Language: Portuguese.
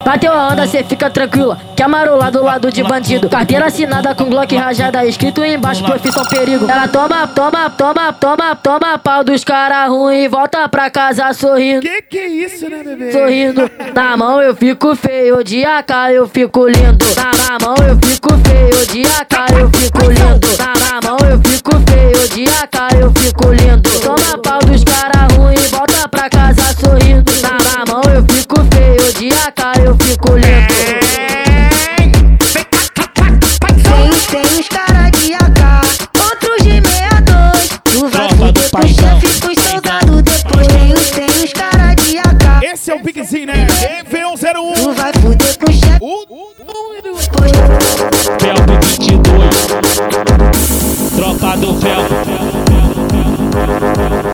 Bateu a onda, cê fica tranquila, que amarou do lado de bandido. Carteira assinada com Glock rajada, escrito embaixo, profissão perigo. Ela toma pau dos cara ruim e volta pra casa sorrindo. Que é isso, né, bebê? Sorrindo, na mão eu fico feio, de AK eu fico lindo. Na mão eu fico feio, de AK eu fico lindo. Na mão eu fico feio, de AK eu fico lindo. Toma pau dos cara ruim e volta pra casa sorrindo. Na mão eu fico feio, de AK eu fico lindo. Tem uns cara de AK, outros de 62. Tu vai fuder pro chefe, pros soldados depois. Tem uns cara de AK. Esse é o piquezinho, né? EV101. Tu vai fuder